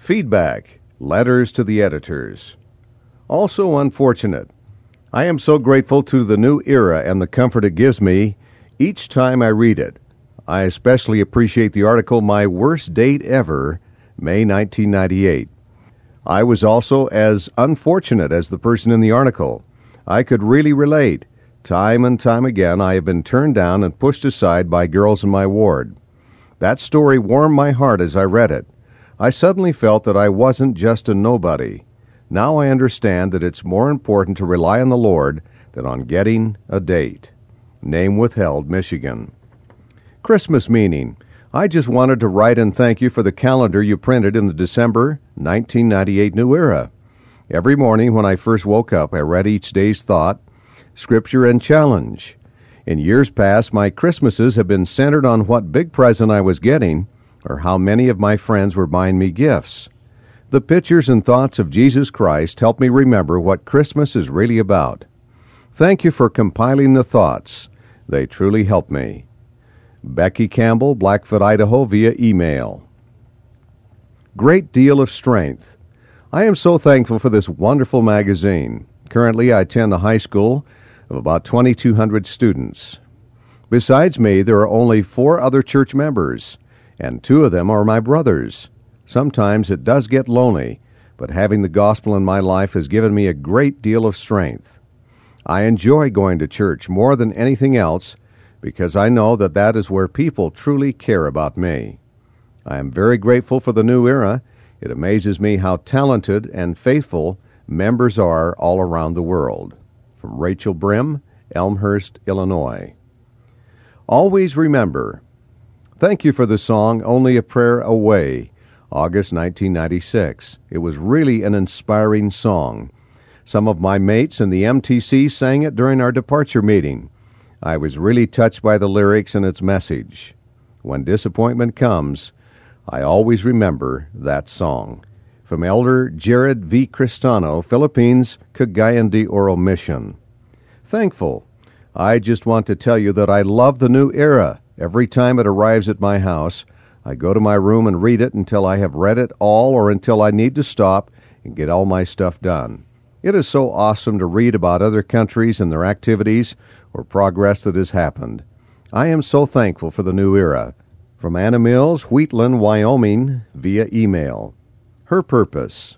Feedback, letters to the editors. Also unfortunate. I am so grateful to the New Era and the comfort it gives me each time I read it. I especially appreciate the article, My Worst Date Ever, May 1998. I was also as unfortunate as the person in the article. I could really relate. Time and time again, I have been turned down and pushed aside by girls in my ward. That story warmed my heart as I read it. I suddenly felt that I wasn't just a nobody. Now I understand that it's more important to rely on the Lord than on getting a date. Name withheld, Michigan. Christmas meaning. I just wanted to write and thank you for the calendar you printed in the December 1998 New Era. Every morning when I first woke up, I read each day's thought, scripture, and challenge. In years past, my Christmases have been centered on what big present I was getting or how many of my friends were buying me gifts. The pictures and thoughts of Jesus Christ help me remember what Christmas is really about. Thank you for compiling the thoughts. They truly help me. Becky Campbell, Blackfoot, Idaho, via email. Great deal of strength. I am so thankful for this wonderful magazine. Currently, I attend a high school of about 2,200 students. Besides me, there are only 4 other church members, and 2 of them are my brothers. Sometimes it does get lonely, but having the gospel in my life has given me a great deal of strength. I enjoy going to church more than anything else because I know that that is where people truly care about me. I am very grateful for the New Era. It amazes me how talented and faithful members are all around the world. From Rachel Brim, Elmhurst, Illinois. Always remember. Thank you for the song Only a Prayer Away, August 1996. It was really an inspiring song. Some of my mates in the MTC sang it during our departure meeting. I was really touched by the lyrics and its message. When disappointment comes, I always remember that song. From Elder Jared V. Cristano, Philippines, Cagayan de Oro Mission. Thankful. I just want to tell you that I love the New Era. Every time it arrives at my house, I go to my room and read it until I have read it all or until I need to stop and get all my stuff done. It is so awesome to read about other countries and their activities or progress that has happened. I am so thankful for the New Era. From Anna Mills, Wheatland, Wyoming, via email. Her purpose.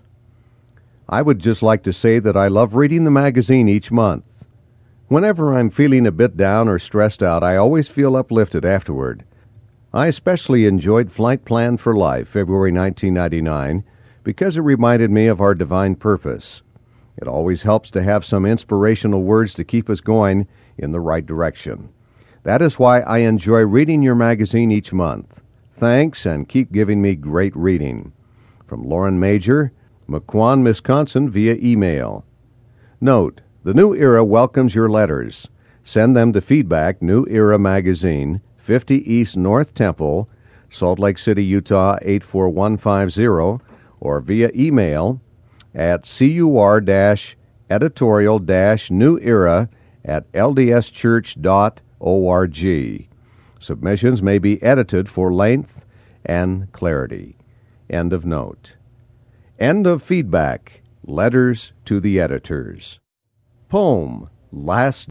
I would just like to say that I love reading the magazine each month. Whenever I'm feeling a bit down or stressed out, I always feel uplifted afterward. I especially enjoyed Flight Plan for Life, February 1999, because it reminded me of our divine purpose. It always helps to have some inspirational words to keep us going in the right direction. That is why I enjoy reading your magazine each month. Thanks, and keep giving me great reading. From Lauren Major, Mequon, Wisconsin, via email. Note, the New Era welcomes your letters. Send them to Feedback, New Era Magazine, 50 East North Temple, Salt Lake City, Utah, 84150, or via email at cur-editorial-newera@ldschurch.org. Submissions may be edited for length and clarity. End of note. End of feedback. Letters to the editors. Poem, Last